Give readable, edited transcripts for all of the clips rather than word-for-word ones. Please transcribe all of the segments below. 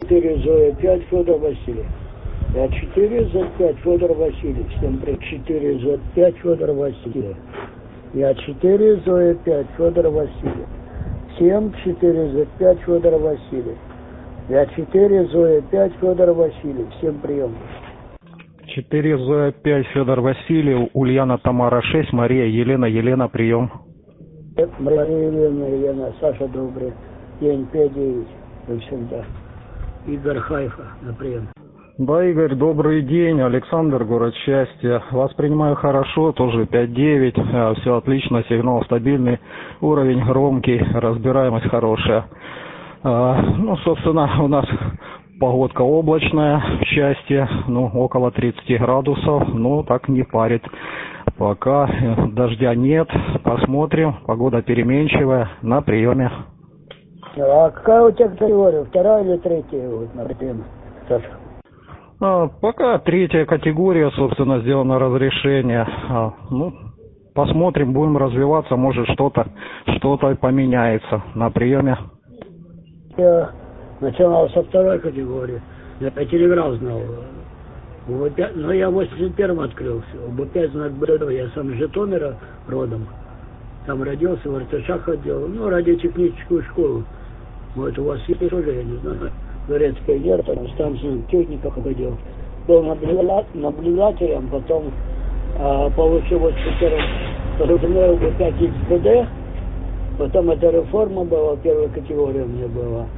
4 Зоя 5 Федор Васильев. Я 4 Z5 Федор Васильев. 7 при 4 Z5 Федор Васильев. Я 4 Зоя 5 Федор Васильев. 7 4 Z5 Федор Васильев. Я 4 Зоя 5 Федор Васильев. Всем прием. 4 Зоя 5 Федор Васильев. Ульяна Тамара 6. Мария Елена прием. Мария Елена, Саша добрый. День 5-9. Вы всегда. Игорь Хайфа на прием. Да, Игорь, добрый день. Александр, город счастья. Вас принимаю хорошо, тоже 5-9. Все отлично, сигнал стабильный, уровень громкий, разбираемость хорошая. Ну, собственно, у нас погодка облачная, счастье, ну, около 30 градусов, но так не парит. Пока дождя нет, посмотрим, погода переменчивая, на приеме. А какая у тебя категория, вторая или третья вот на приеме, Саша? Пока третья категория, собственно, сделано разрешение. Ну, посмотрим, будем развиваться, может что-то поменяется на приеме. Я начинал со второй категории. Я по телеграфу знал. Но я в 81-м открылся. УБ-5 знак БД. Я сам из Житомира родом. Там родился, в РТШ ходил. Ну, радиотехническую школу. Вот у вас есть тоже, я не знаю. Горецкая вера, там станцию техников ходил. Был наблюдателем, потом получил в 81-м УБ-5 XPD. Потом эта реформа была, первая категория у меня была.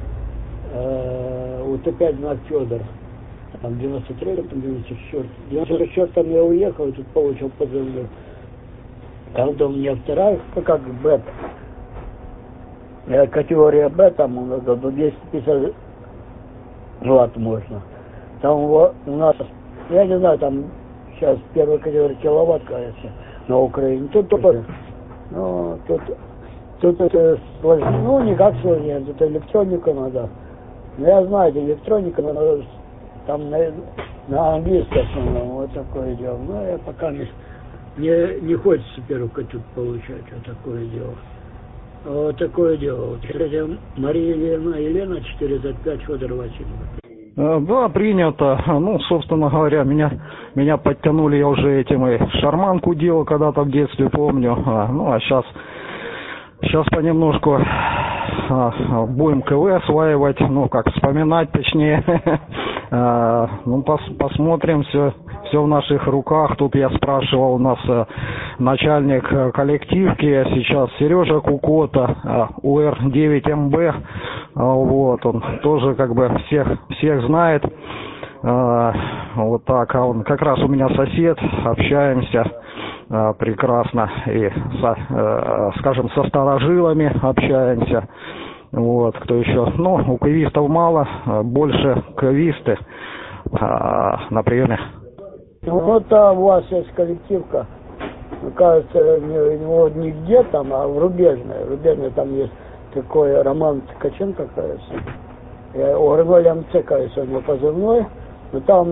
УТ-5 знак Федор. Там 93-м, там 94-м. В 94-м я уехал, и тут получил позывной. Правда, у меня вторая, как бета. Категория Б, там у нас до 250 ватт можно. Там у нас, я не знаю, там сейчас первая категория киловатт, кажется, на Украине. Тут тоже, ну, тут это сложнее, ну, никак сложнее, тут электроника надо. Но я знаю, электроника надо там на английском основном, вот такое дело. Но я пока не хочется первую категорию получать, вот такое дело. Вот такое дело. Вот, кстати, Мария Елена 4 за 5 Федор Васильев. Да, принято. Ну, собственно говоря, меня подтянули, я уже этим и шарманку делал когда-то в детстве, помню. Ну, а сейчас понемножку будем КВ осваивать, ну, как вспоминать точнее. Ну, посмотрим, все в наших руках. Тут я спрашивал, у нас начальник коллективки, сейчас Сережа Кукота, УР-9МБ, вот, он тоже как бы всех знает. Вот так, а он как раз у меня сосед, общаемся прекрасно и скажем, со старожилами общаемся. Вот, кто еще? Ну, у кавистов мало, больше кависты на приеме. Вот там у вас есть коллективка, кажется, не где там, а в Рубежной. Рубежной там есть такой Роман Ткаченко, кажется. ОР-0 МЦ, кажется, у него позывной. Но там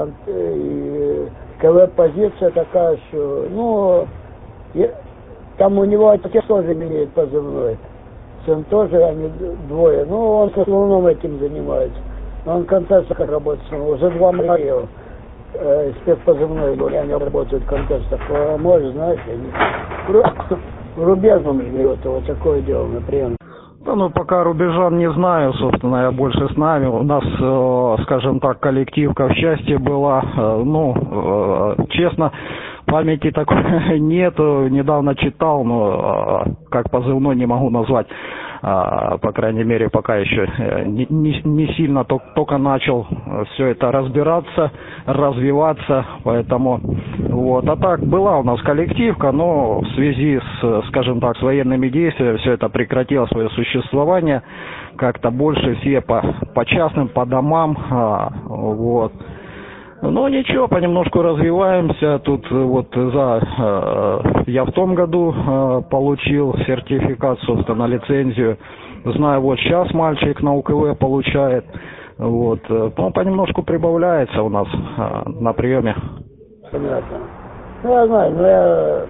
КВ-позиция такая, что, ну, там у него отец тоже имеет позывной. Сын тоже, они двое. Ну, он в основном этим занимается. Он в контестах работает. Уже 2 Мария. Спецпозывной был. Они работают в контестах. Может, знаешь, они в Рубежном живет. Вот такое дело, например. Да, ну, пока рубежан не знаю, собственно, я больше с нами. У нас, скажем так, коллективка в счастье была. Ну, честно, памяти такой нету. Недавно читал, но как позывной не могу назвать. По крайней мере, пока еще не сильно, только начал все это разбираться, развиваться, поэтому вот. А так, была у нас коллективка, но в связи с, скажем так, с военными действиями все это прекратило свое существование, как-то больше все по частным, по домам, вот. Ну ничего, понемножку развиваемся. Тут вот я в том году получил сертификат, собственно, лицензию. Знаю, вот сейчас мальчик на УКВ получает. Вот, ну, понемножку прибавляется у нас на приеме. Понятно. Ну, я знаю, но я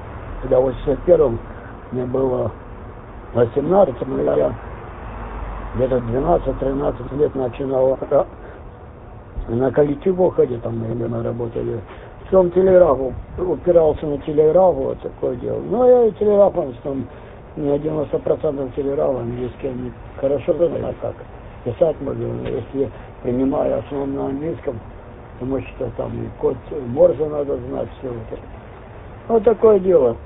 когда в 81-м мне было 18, но я где-то 12-13 лет начинал на коллективу ходить, там мы работали. Потом телеграф, упирался на телеграф, вот такое дело. Ну, я и телеграфом, там, у меня 90% телеграфа английский, они хорошо знают, как писать можно, но если принимаю основном на английском, потому что там и код Морзе надо знать, все это. Вот такое дело.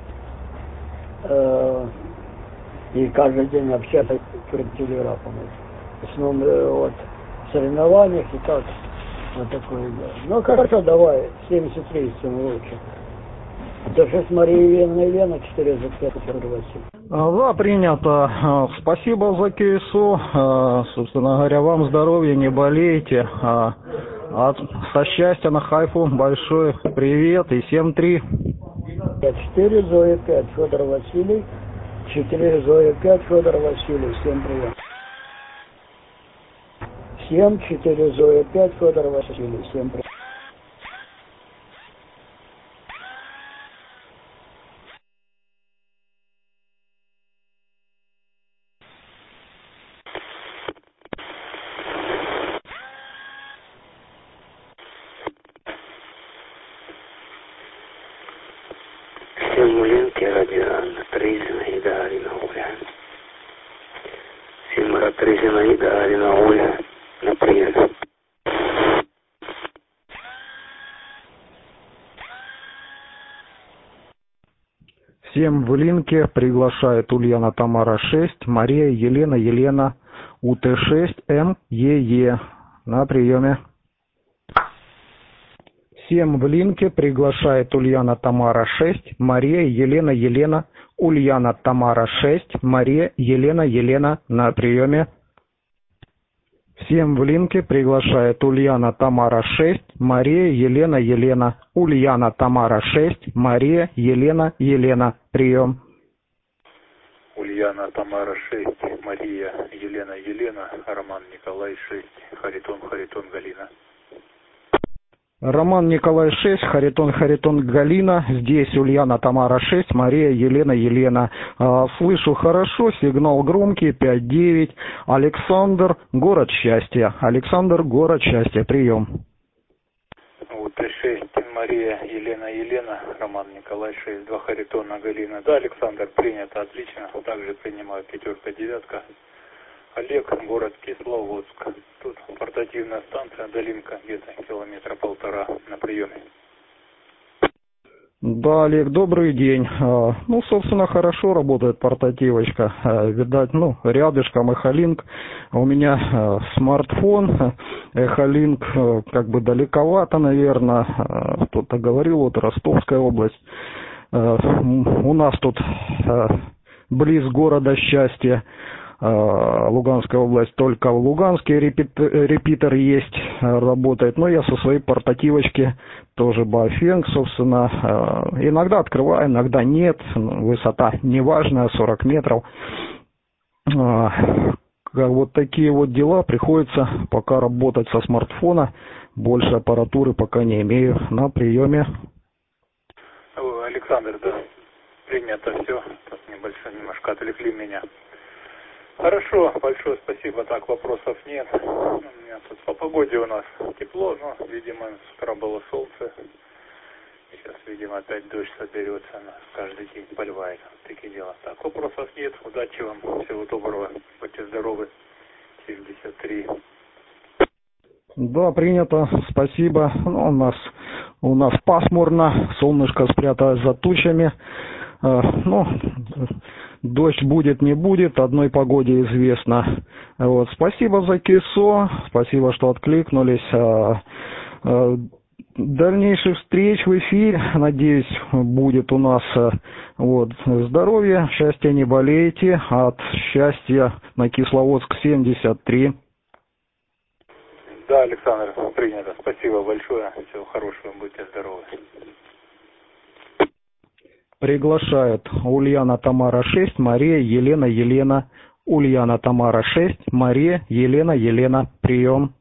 И каждый день общаться перед телеграфом. В основном вот в соревнованиях и так. Вот такое дело. Ну хорошо, давай, 73 тем лучше. Это 6 Мария Елена, 4 за 5 Федор Васильевич. Да, принято. Спасибо за КСО. Собственно говоря, вам здоровья, не болейте. Со счастья на Хайфу большой привет и 7-3. 4 Зоя 5 Федор Васильевич, 4 Зоя 5 Федор Васильевич, всем привет. 7, 4 Зоя 5 Федор Васильевич, всем привет. Симулинки радиально, тризина и дарина уля. Симара тризина и дарина уля. На прием. Всем в линке приглашает Ульяна Тамара 6, Мария Елена УТ6 МЕЕ на приеме. Всем в линке приглашает Ульяна Тамара 6, Мария Елена Ульяна Тамара 6, Мария Елена на приеме. Всем в линке приглашает Ульяна Тамара 6, Мария Елена Ульяна Тамара 6, Мария Елена прием. Ульяна Тамара 6, Мария Елена, Роман Николай 6, Харитон Галина. Роман Николай 6, Харитон Галина, здесь Ульяна Тамара 6, Мария Елена. Слышу хорошо, сигнал громкий, 5-9. Александр, город счастья. Прием. УТ6, Мария Елена, Роман Николай 6, 2 Харитона Галина. Да, Александр, принято, отлично. Также принимаю 5-9. Олег, город Кисловодск. Тут портативная станция, долинка где-то 1,5 километра на приеме. Да, Олег, добрый день. Ну, собственно, хорошо работает портативочка. Видать, рядышком Эхолинк. У меня смартфон. Эхолинк как бы далековато, наверное. Кто-то говорил, вот Ростовская область. У нас тут близ города счастья. Луганская область, только в Луганске репитер есть, работает. Но я со своей портативочки тоже Баофенг, собственно, иногда открываю, иногда нет. Высота неважная, 40 метров. Вот такие вот дела. Приходится пока работать со смартфона. Больше аппаратуры пока не имею. На приеме. Александр, да, принято все. Тут немножко отвлекли меня. Хорошо, большое спасибо. Так, вопросов нет. У меня тут по погоде у нас тепло, но, видимо, с утра было солнце. Сейчас, видимо, опять дождь соберется. Нас каждый день поливает. Такие дела. Так, вопросов нет. Удачи вам. Всего доброго. Будьте здоровы. 73. Да, принято. Спасибо. У нас пасмурно. Солнышко спряталось за тучами. Дождь будет, не будет, одной погоде известно. Вот, спасибо за КСО, спасибо, что откликнулись. Дальнейших встреч в эфире, надеюсь, будет у нас. Вот, здоровья, счастья, не болейте. От счастья на Кисловодск 73. Да, Александр, принято. Спасибо большое. Всего хорошего, будьте здоровы. Приглашает Ульяна Тамара 6, Мария Елена. Ульяна Тамара 6, Мария Елена. Прием.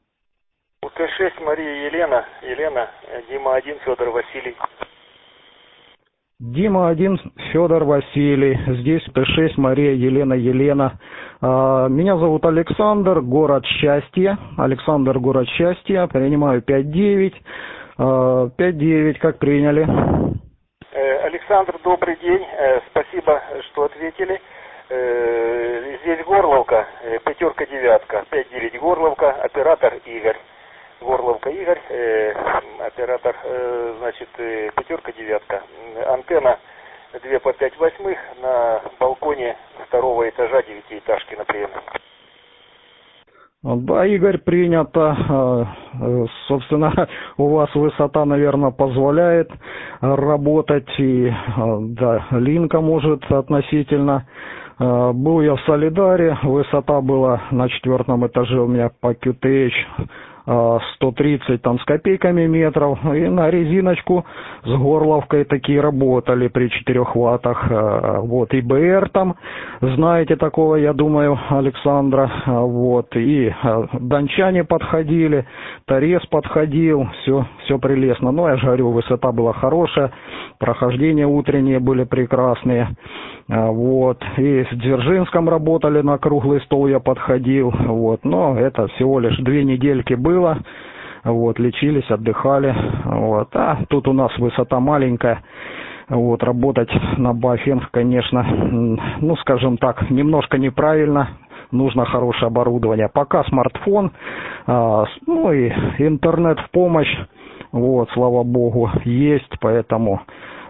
УТ6, Мария Елена, Дима 1, Федор Василий. Дима-1, Федор Василий, здесь Т6, Мария, Елена. Меня зовут Александр, город Счастье. Александр, город Счастье, принимаю 5-9. 5-9, как приняли? Александр, добрый день, спасибо, что ответили. Здесь Горловка, 5-9, 5-9 Горловка, оператор Игорь. Горловка Игорь, оператор, значит, 5-9. Антенна 2 по 5/8 на балконе 2-го этажа 9-этажки на приеме. Да, Игорь, принято. Собственно, у вас высота, наверное, позволяет работать, и да, линка может относительно. Был я в Солидаре, высота была на 4-м этаже у меня по QTH 130 там с копейками метров, и на резиночку с Горловкой такие работали при 4 ваттах. Вот, и БР там, знаете такого, я думаю, Александра, вот, и дончане подходили, Торез подходил, все прелестно. Но я же говорю, высота была хорошая, прохождения утренние были прекрасные. Вот, и в Дзержинском работали, на круглый стол я подходил, вот, но это всего лишь 2 недельки было, вот, лечились, отдыхали, вот, а тут у нас высота маленькая, вот, работать на Баффинг, конечно, ну, скажем так, немножко неправильно, нужно хорошее оборудование, пока смартфон, ну, и интернет в помощь, вот, слава богу, есть, поэтому...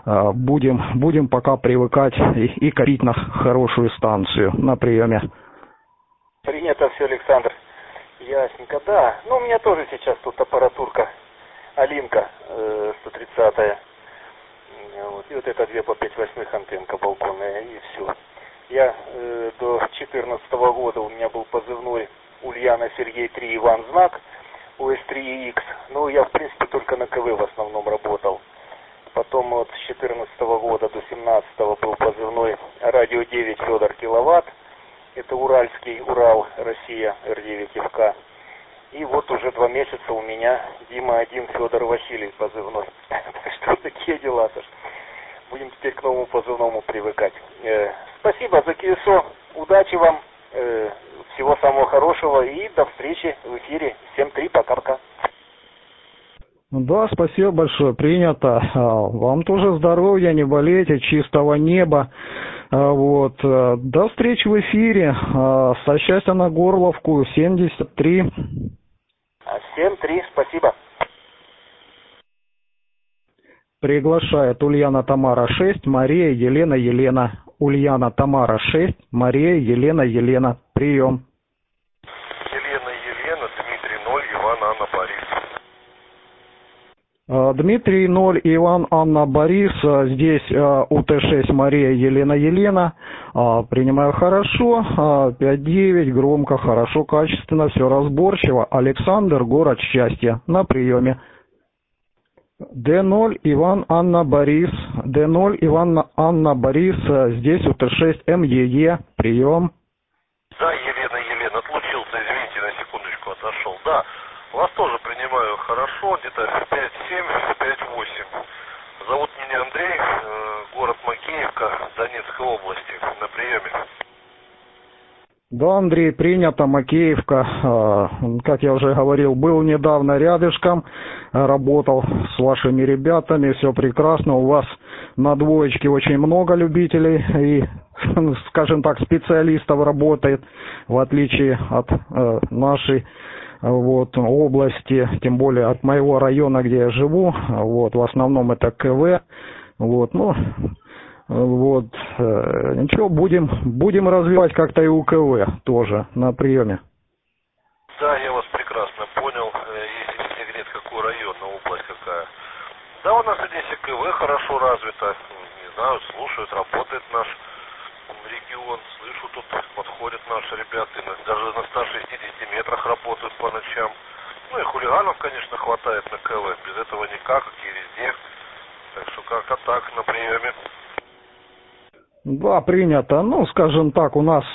Будем пока привыкать и копить на хорошую станцию на приеме. Принято все, Александр. Ясненько, да. Ну, у меня тоже сейчас тут аппаратурка Алинка 130-я. Вот, и вот это 2 по 5/8 антенка балконная, и все. Я до 14-го года у меня был позывной Ульяна Сергей 3 Иван Знак, УС-3Х. Ну, я, в принципе, только на КВ в основном работал. Потом вот с 14 года до 17 был позывной радио 9 Федор Киловатт. Это Уральский, Урал, Россия, Р9ФК. И вот уже 2 месяца у меня Дима-1 Федор Василий позывной. Так что такие дела, Саш. Будем теперь к новому позывному привыкать. Спасибо за КСО. Удачи вам. Всего самого хорошего. И до встречи в эфире. 7-3. Пока-пока. Да, спасибо большое, принято. Вам тоже здоровья, не болейте, чистого неба. Вот. До встречи в эфире. Со счастья на Горловку, 73. 7-3, спасибо. Приглашает Ульяна Тамара 6, Мария Елена. Ульяна Тамара 6, Мария Елена. Прием. Елена, Дмитрий 0, Иван, Анна, Борис. Дмитрий 0, Иван, Анна, Борис. Здесь УТ-6, Мария Елена. Принимаю хорошо. 5-9, громко, хорошо, качественно, все разборчиво. Александр, город Счастья. На приеме. Д0, Иван, Анна, Борис. Д0, Иван, Анна, Борис. Здесь УТ-6, МЕЕ. Прием. Да, Елена, отлучился, извините, на секундочку отошел. Да, вас тоже принимаю хорошо, где-то 5-7, 5-8. Зовут меня Андрей, город Макеевка, Донецкой области, на приеме. Да, Андрей, принято, Макеевка. Как я уже говорил, был недавно рядышком, работал с вашими ребятами, все прекрасно. У вас на двоечке очень много любителей и, скажем так, специалистов работает, в отличие от нашей области, тем более от моего района, где я живу. Вот, в основном это КВ. Ничего, будем развивать как-то и УКВ тоже на приеме. Да, я вас прекрасно понял. Если не секрет, какой район, область какая. Да, у нас здесь и КВ хорошо развито. Не знаю, слушают, работает наш регион. Слышу, тут подходят наши ребята. Даже на 160 метрах работают по ночам. Ну и хулиганов, конечно, хватает на КВ. Без этого никак, как и везде. Так что как-то так на приеме. Да, принято. Ну, скажем так, у нас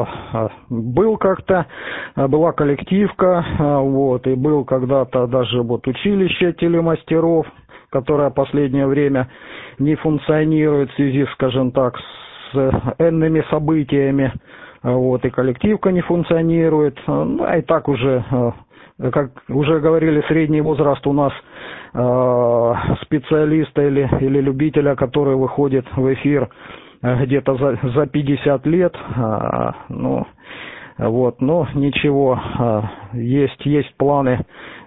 была коллективка, и был когда-то даже училище телемастеров, которая последнее время не функционирует в связи, скажем так, с энными событиями. Вот, и коллективка не функционирует. Ну, а и так уже, как уже говорили, средний возраст у нас специалиста или любителя, который выходит в эфир где-то за 50 лет. Ну, вот, но ничего, есть планы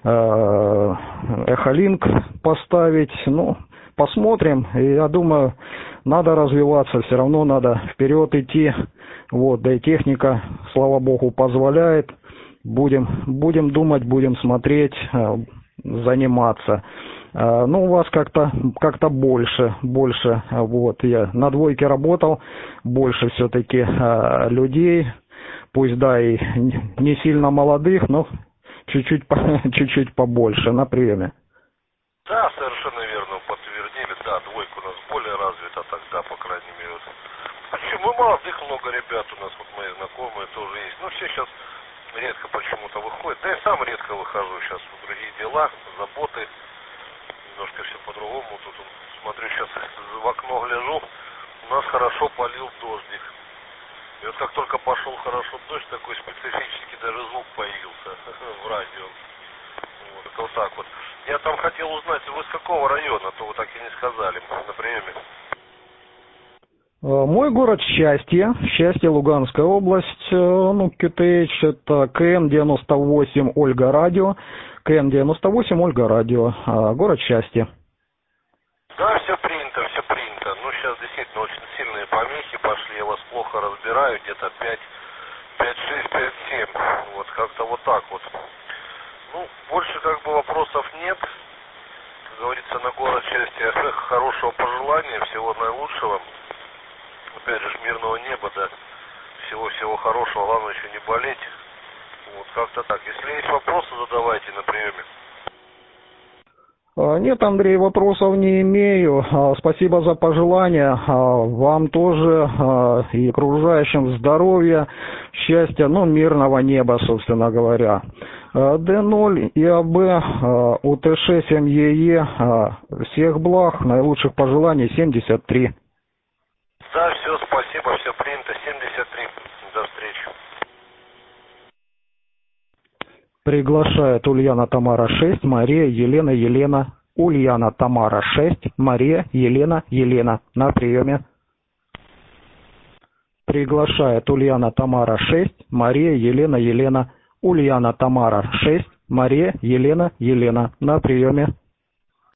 Эхолинк поставить. Ну, посмотрим. И я думаю, надо развиваться, все равно надо вперед идти. Вот, да и техника, слава богу, позволяет. Будем думать, будем смотреть, заниматься. Ну, у вас как-то больше, вот, я на двойке работал, больше все-таки людей, пусть да и не сильно молодых, но чуть-чуть побольше на приеме. Да, совершенно верно, подтвердили, да, двойка у нас более развита тогда, по крайней мере. Почему? Молодых много ребят у нас, вот мои знакомые тоже есть, но все сейчас редко почему-то выходят, да и сам редко выхожу, сейчас другие дела, заботы, немножко все по-другому, тут смотрю, сейчас в окно гляжу, у нас хорошо полил дождик. И вот как только пошел хорошо дождь, такой специфический даже звук появился в радио. Вот, это вот так вот. Я там хотел узнать, вы с какого района, а то вы так и не сказали на приеме. Мой город Счастье, Луганская область, ну, QTH, это КМ-98 Ольга Радио, КМ-98 Ольга Радио, город Счастье. Да, все принято, все принято. Ну, сейчас действительно очень сильные помехи пошли, я вас плохо разбираю, где-то 5-6, 5-7, вот как-то вот так вот. Ну, больше как бы вопросов нет, как говорится, на город Счастье, хорошего пожелания, всего наилучшего. Опять же, мирного неба, да, всего хорошего, главное еще не болеть. Вот как-то так. Если есть вопросы, задавайте на приеме. Нет, Андрей, вопросов не имею. Спасибо за пожелания. Вам тоже и окружающим здоровья, счастья, ну, мирного неба, собственно говоря. Д0 и АБ, УТШ 7ЕЕ, всех благ, наилучших пожеланий, 73. Да, все, спасибо, все принято, 73. До встречи. Приглашает Ульяна Тамара 6, Мария Елена. Ульяна Тамара 6, Мария Елена на приеме. Приглашает Ульяна Тамара 6, Мария Елена. Ульяна Тамара 6, Мария Елена на приеме.